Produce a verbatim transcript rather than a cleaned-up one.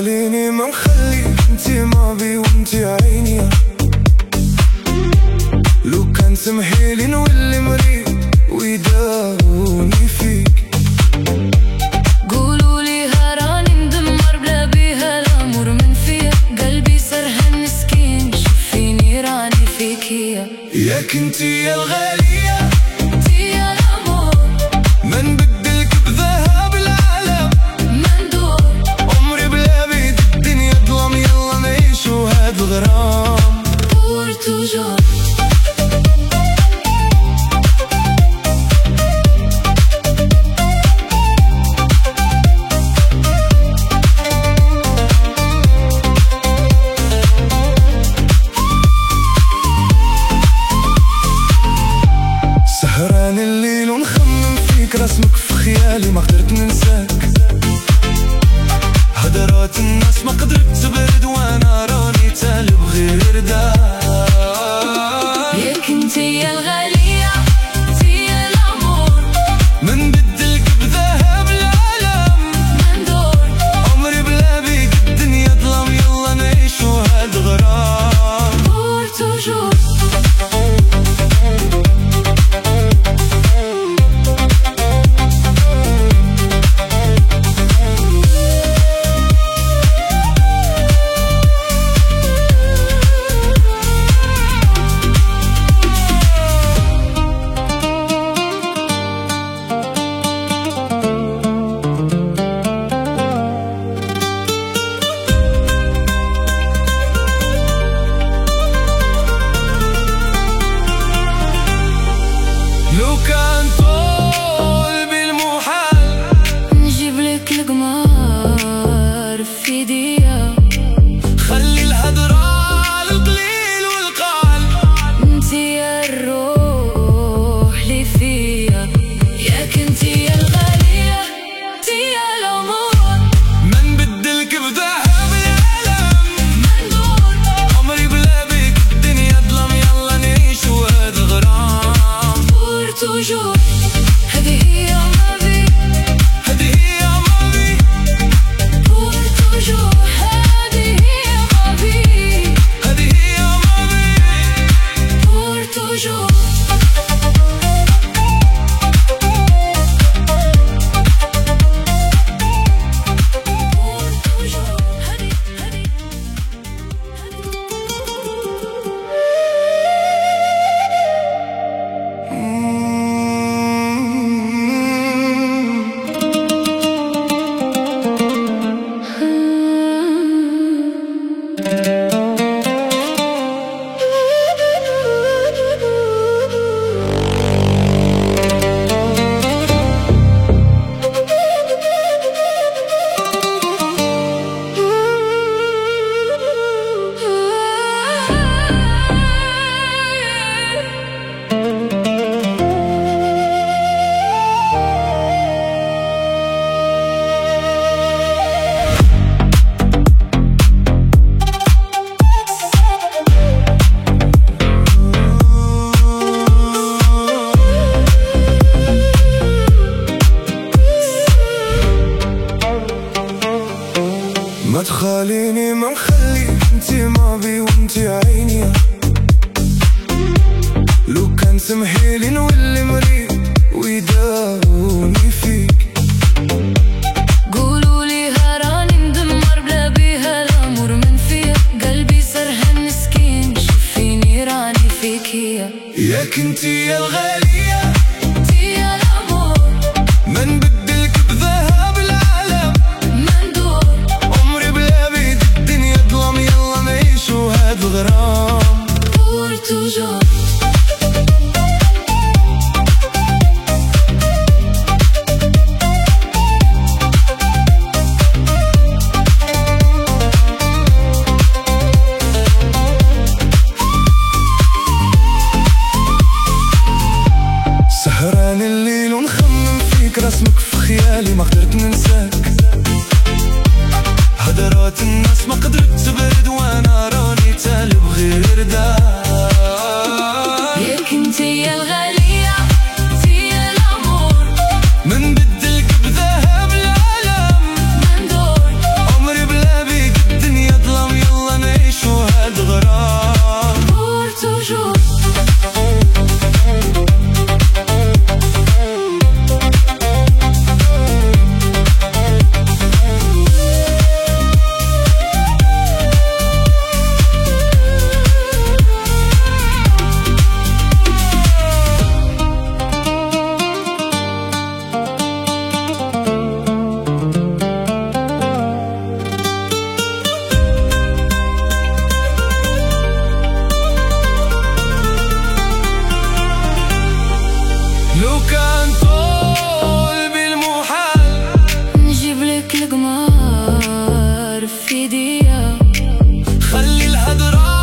تخاليني ما مخلي انتي ما بي وانتي عيني. لو كان سمحيلي نولي مريض ويداوني فيك. قولولي هراني مدمر بلا بيها الامور من فيا. قلبي سرحان مسكين شوفيني راني فيك هي. ياك انتي يا الغالية انتي يا الامور. ما نبدلك بذهب العالم ما ندور. عمري بلا بيد الدنيا ظلام. يلا نعيشو هاد الغرام بور توجور. سهران الليل ونخمم فيك رسمك في خيالي ما قدرت ننساك. هدرات الناس ما قدرت تبرد وانا راني تالب غير داك. ياك انتي يا الغالية انتي يا الامور. ما نبدلك بذهب العالم ما ندور. عمري بلا بيك الدنيا ظلام. يلا نعيشو هاد الغرام بور توجور. لو كان طول بالمحال نجيب لك القمار في ايديا. خلي الهدرة القليل والقال. انتي يا الروح لي فيا. ياك انتي يا الغالية انتي يا الامور. ما نبدلك بذهب العالم ما ندور. عمري بلا بيك الدنيا ظلام. يلا نعيشو هاد الغرام بور توجور. هذه هي ما بي. هادي هي ما بي. بور توجور. هذه هي ما بي. هادي هي ما بي. بور توجور. بور توجور. هذه هذه ما تخاليني ما مخلي انتي ما بي وانتي عيني. لو كان سمحيلي نولي مريض ويداوني فيك. قولولي هراني مدمر بلا بيها الامور من فيا. قلبي سرحان مسكين شوفيني راني فيك هي. ياك انتي يا الغالية انتي يا الامور. ما نبدلك بذهب العالم ما ندور. عمري بلا بيد الدنيا ظلام. يلا نعيشو هاد الغرام بور توجور. سهران الليل ونخمم فيك رسمك في خيالي ما قدرت ننساك. هدرات الناس ما قدرت تبرد وانا راني تالب غير داك. ياك انتي يا الغالية انتي يا الامور. من بدلك بذهب العالم ما ندور. عمري بلا بيك في دقيقة. خلي الهدرة